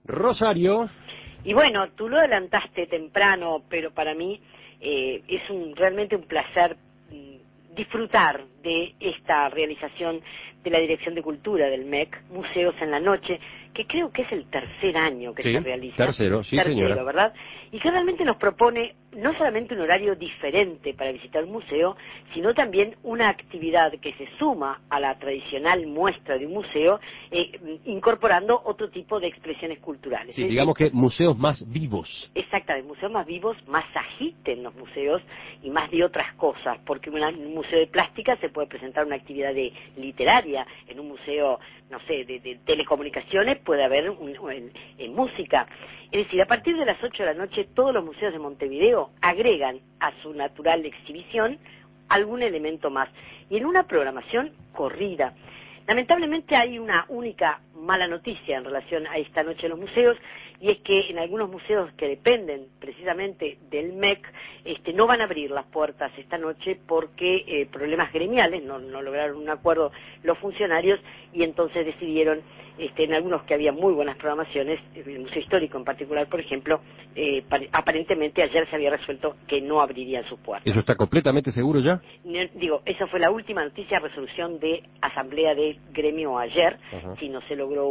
Rosario. Y bueno, tú lo adelantaste temprano, pero para mí es realmente un placer disfrutar de esta realización de la Dirección de Cultura del MEC, Museos en la Noche, que creo que es el tercer año que se realiza. Tercero, señora. ¿Verdad? Y que realmente nos propone no solamente un horario diferente para visitar un museo, sino también una actividad que se suma a la tradicional muestra de un museo, incorporando otro tipo de expresiones culturales. Sí, digamos que museos más vivos. Exactamente, museos más vivos, más agiten los museos y más de otras cosas, porque en un museo de plástica se puede presentar una actividad literaria, en un museo, no sé, de telecomunicaciones puede haber música. Es decir, a partir de las 8 de la noche todos los museos de Montevideo agregan a su natural exhibición algún elemento más, y en una programación corrida. Lamentablemente hay una única mala noticia en relación a esta noche en los museos, y es que en algunos museos que dependen precisamente del MEC no van a abrir las puertas esta noche porque problemas gremiales, no lograron un acuerdo los funcionarios, y entonces decidieron, en algunos que había muy buenas programaciones, el Museo Histórico en particular, por ejemplo, aparentemente ayer se había resuelto que no abrirían sus puertas. ¿Eso está completamente seguro ya? Digo, esa fue la última noticia, resolución de asamblea del gremio ayer. Ajá. Si no se logró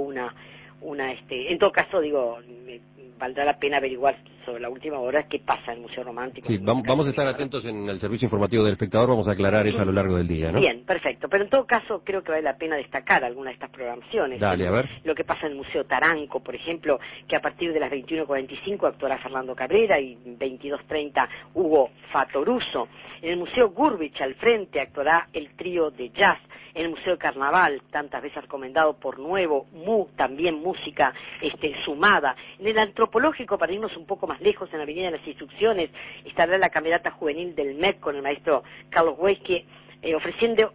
en todo caso, digo, valdrá la pena averiguar sobre la última hora qué pasa en el Museo Romántico. Sí, vamos a estar atentos en el servicio informativo del espectador, vamos a aclarar eso a lo largo del día, ¿no? Bien, perfecto, pero en todo caso creo que vale la pena destacar alguna de estas programaciones. Dale, a ver. Lo que pasa en el Museo Taranco, por ejemplo, que a partir de las 21:45 actuará Fernando Cabrera y 22:30 Hugo Fatoruso. En el Museo Gurvich al frente actuará el trío de jazz. En el Museo Carnaval, tantas veces recomendado por Nuevo, también música sumada. En el Antropológico, para irnos un poco más lejos, en la Avenida de las Instrucciones, estará la camerata juvenil del MEC con el maestro Carlos Huesque, ofreciendo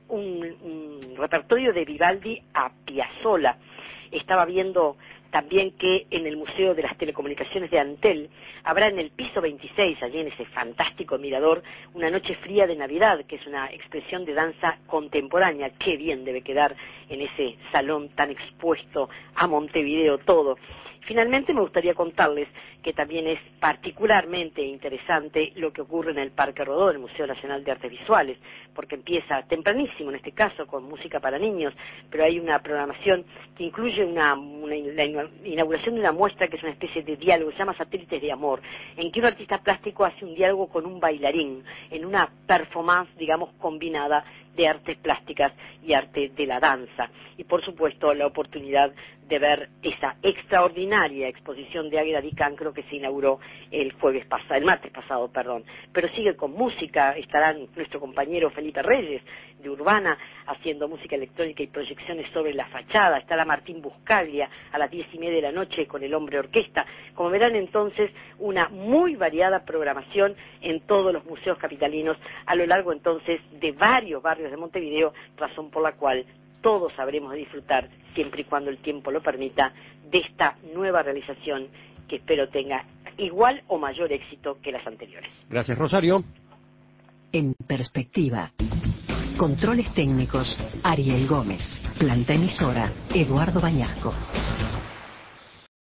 un repertorio de Vivaldi a Piazzolla. Estaba viendo también que en el Museo de las Telecomunicaciones de Antel habrá en el piso 26, allí en ese fantástico mirador, una noche fría de Navidad, que es una expresión de danza contemporánea. Qué bien debe quedar en ese salón tan expuesto a Montevideo todo. Finalmente me gustaría contarles que también es particularmente interesante lo que ocurre en el Parque Rodó, el Museo Nacional de Artes Visuales, porque empieza tempranísimo en este caso con música para niños, pero hay una programación que incluye la inauguración de una muestra que es una especie de diálogo, se llama Satélites de Amor, en que un artista plástico hace un diálogo con un bailarín, en una performance, digamos, combinada de artes plásticas y arte de la danza. Y por supuesto la oportunidad de ver esa extraordinaria exposición de Águeda Di Cancro que se inauguró el martes pasado, pero sigue con música. Estará nuestro compañero Felipe Reyes de Urbana haciendo música electrónica y proyecciones sobre la fachada. Estará Martín Buscaglia a las 10:30 de la noche con el Hombre Orquesta. Como verán entonces, una muy variada programación en todos los museos capitalinos a lo largo entonces de varios barrios de Montevideo, razón por la cual todos sabremos disfrutar, siempre y cuando el tiempo lo permita, de esta nueva realización que espero tenga igual o mayor éxito que las anteriores. Gracias, Rosario. En perspectiva. Controles técnicos, Ariel Gómez. Planta emisora, Eduardo Bañasco.